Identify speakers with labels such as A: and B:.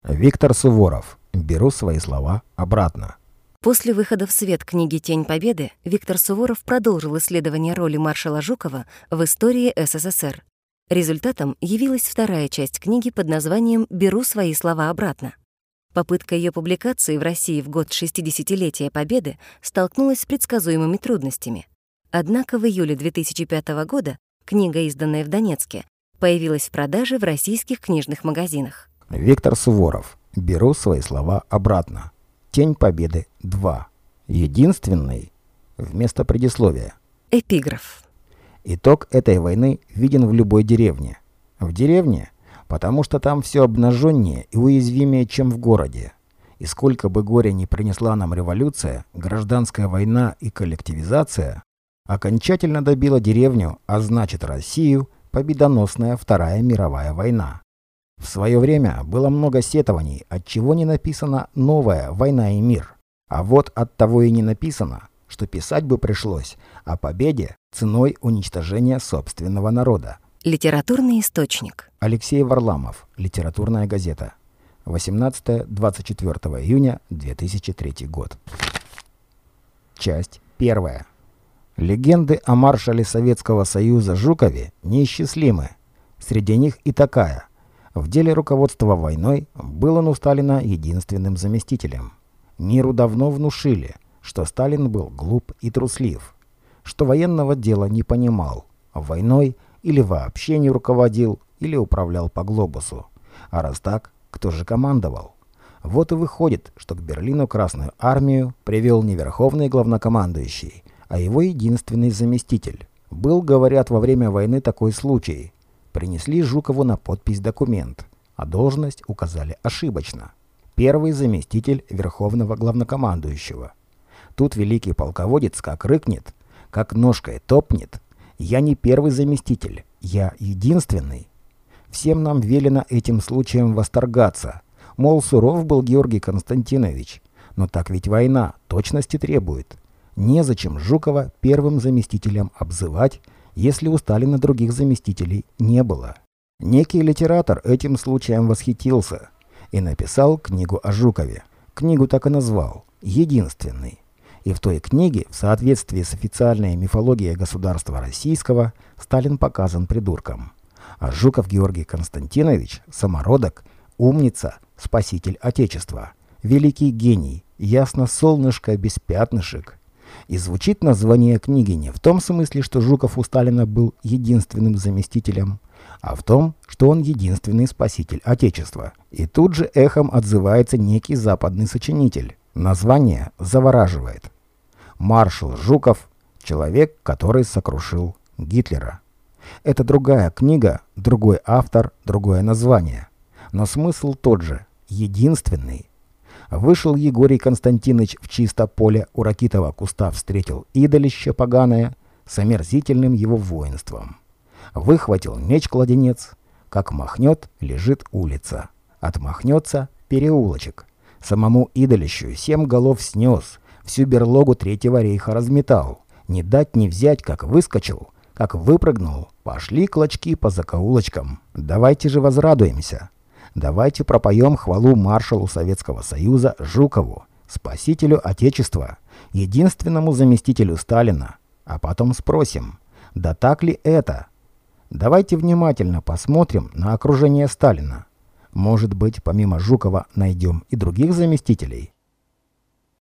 A: Виктор Суворов. Беру свои слова обратно.
B: После выхода в свет книги «Тень Победы» Виктор Суворов продолжил исследование роли маршала Жукова в истории СССР. Результатом явилась вторая часть книги под названием «Беру свои слова обратно». Попытка ее публикации в России в год 60-летия Победы столкнулась с предсказуемыми трудностями. Однако в июле 2005 года книга, изданная в Донецке, появилась в продаже в российских книжных магазинах.
A: Виктор Суворов. Беру свои слова обратно. «Тень Победы 2». Единственный вместо предисловия.
B: Эпиграф.
A: Итог этой войны виден в любой деревне. В деревне, потому что там все обнаженнее и уязвимее, чем в городе. И сколько бы горя ни принесла нам революция, гражданская война и коллективизация, окончательно добила деревню, а значит Россию, победоносная Вторая мировая война. В свое время было много сетований, отчего не написана новая «Война и мир». А вот от того и не написано, что писать бы пришлось о победе ценой уничтожения собственного народа.
B: Литературный источник.
A: Алексей Варламов. Литературная газета. 18-24 июня 2003 год. Часть 1. Легенды о маршале Советского Союза Жукове неисчислимы. Среди них и такая. В деле руководства войной был он у Сталина единственным заместителем. Миру давно внушили, что Сталин был глуп и труслив, что военного дела не понимал, войной или вообще не руководил, или управлял по глобусу. А раз так, кто же командовал? Вот и выходит, что к Берлину Красную армию привел не верховный главнокомандующий, а его единственный заместитель. Был, говорят, во время войны такой случай. Принесли Жукову на подпись документ, а должность указали ошибочно. Первый заместитель верховного главнокомандующего. Тут великий полководец как рыкнет, как ножкой топнет: «Я не первый заместитель, я единственный». Всем нам велено этим случаем восторгаться. Мол, суров был Георгий Константинович. Но так ведь война точности требует. Незачем Жукова первым заместителем обзывать, если у Сталина других заместителей не было. Некий литератор этим случаем восхитился и написал книгу о Жукове. Книгу так и назвал «Единственный». И в той книге, в соответствии с официальной мифологией государства российского, Сталин показан придурком. А Жуков Георгий Константинович – самородок, умница, спаситель Отечества, великий гений, ясно солнышко без пятнышек. И звучит название книги не в том смысле, что Жуков у Сталина был единственным заместителем, а в том, что он единственный спаситель Отечества. И тут же эхом отзывается некий западный сочинитель. Название завораживает. Маршал Жуков – человек, который сокрушил Гитлера. Это другая книга, другой автор, другое название. Но смысл тот же – единственный. Вышел Егорий Константинович в чисто поле, у ракитого куста встретил идолище поганое с омерзительным его воинством. Выхватил меч-кладенец, как махнет, лежит улица. Отмахнется – переулочек. Самому идолищу 7 голов снес, всю берлогу Третьего рейха разметал. Не дать не взять, как выскочил, как выпрыгнул, пошли клочки по закоулочкам. Давайте же возрадуемся. Давайте пропоем хвалу маршалу Советского Союза Жукову, спасителю Отечества, единственному заместителю Сталина. А потом спросим, да так ли это? Давайте внимательно посмотрим на окружение Сталина. Может быть, помимо Жукова найдем и других заместителей?